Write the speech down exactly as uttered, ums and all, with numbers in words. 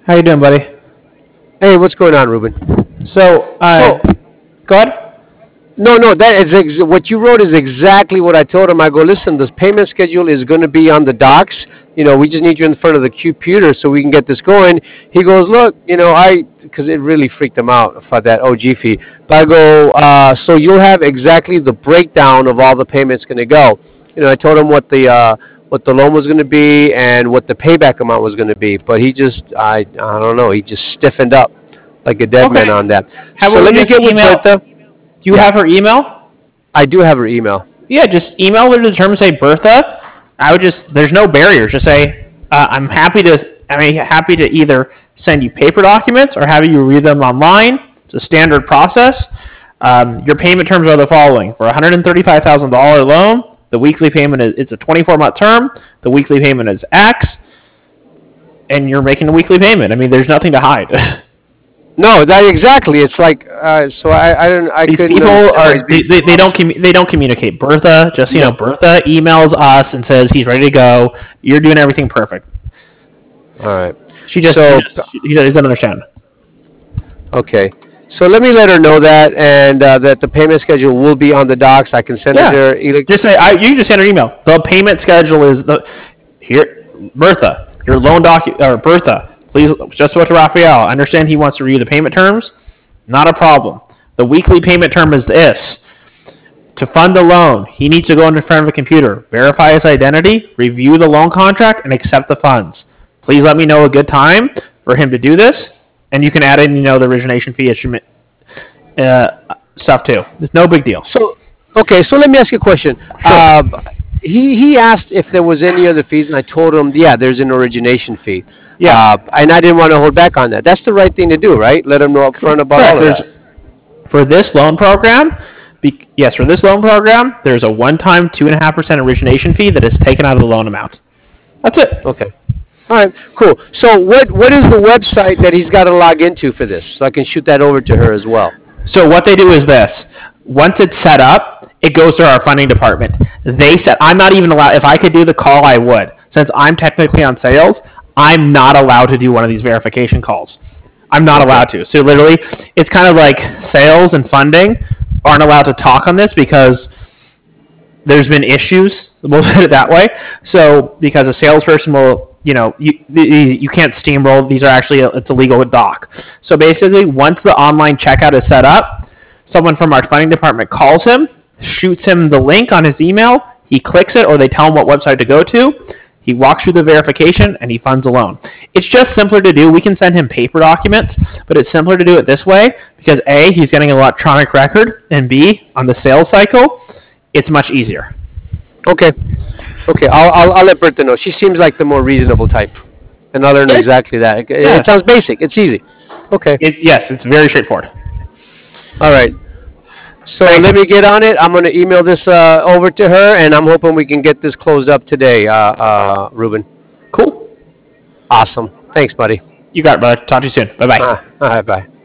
How you doing, buddy? Hey, what's going on, Ruben? So, uh, So, go ahead. no, no, that is ex- what you wrote is exactly what I told him. I go, listen, this payment schedule is going to be on the docs. You know, we just need you in front of the computer so we can get this going. He goes, look, you know, I, because it really freaked him out for that O G fee. But I go, uh, so you'll have exactly the breakdown of all the payments going to go. You know, I told him what the uh, what the loan was going to be and what the payback amount was going to be. But he just, I, I don't know, he just stiffened up like a dead man Okay. on that. How So about we let me just get with email? Bertha. Do you Yeah, have her email? I do have her email. Yeah, just email her the term. Say Bertha. I would just. There's no barriers. Just say uh, I'm happy to. I mean, happy to either send you paper documents or have you read them online. It's a standard process. Um, your payment terms are the following: for a one hundred thirty-five thousand dollar loan, the weekly payment is it's a twenty-four month term. The weekly payment is X, and you're making a weekly payment. I mean, there's nothing to hide. No, that exactly. It's like uh, so. I I don't. I These couldn't people understand why he's are being they, they, so they don't lost. commu- they don't communicate. Bertha, just you know, No. Bertha emails us and says he's ready to go. You're doing everything perfect. All right. She just he So just he doesn't understand. okay. So let me let her know that and uh, that the payment schedule will be on the docs. I can send it to Yeah, her. Either, just say I. You can just send her an email. The payment schedule is the here. Bertha, your loan doc or Bertha, please just what to Raphael. I understand he wants to review the payment terms. Not a problem. The weekly payment term is this. To fund the loan, he needs to go in front of a computer, verify his identity, review the loan contract, and accept the funds. Please let me know a good time for him to do this, and you can add in, you know, the origination fee instrument uh, stuff too. It's no big deal. so okay. So let me ask you a question. Sure. Uh, he he asked if there was any other fees, and I told him, yeah, there's an origination fee. Yeah. Uh, and I didn't want to hold back on that. That's the right thing to do, right? Let him know up front about Correct. all of There's that. for this loan program. Be, yes, for this loan program, there's a one-time two and a half percent origination fee that is taken out of the loan amount. That's it. Okay. All right, cool. So what what is the website that he's got to log into for this? So I can shoot that over to her as well. So what they do is this: once it's set up, it goes to our funding department. They said I'm not even allowed. If I could do the call, I would. Since I'm technically on sales, I'm not allowed to do one of these verification calls. I'm not Okay. allowed to. So literally, it's kind of like sales and funding aren't allowed to talk on this because there's been issues. We'll put it that way. So because a salesperson will, you know, you you can't steamroll. These are actually it's a legal doc. So basically, once the online checkout is set up, someone from our funding department calls him, shoots him the link on his email. He clicks it, or they tell him what website to go to. He walks through the verification and he funds a loan. It's just simpler to do. We can send him paper documents, but it's simpler to do it this way because A, he's getting an electronic record, and B, on the sales cycle, it's much easier. Okay. Okay. I'll, I'll I'll let Bertha know. She seems like the more reasonable type, and I'll learn Yeah. exactly that. It, Yeah. it sounds basic. It's easy. Okay. It, yes, it's very straightforward. All right. So Thanks. let me get on it. I'm going to email this uh, over to her, and I'm hoping we can get this closed up today, uh, uh, Ruben. Cool. Awesome. Thanks, buddy. You got it, brother. Talk to you soon. Bye bye. Uh, all right. Bye.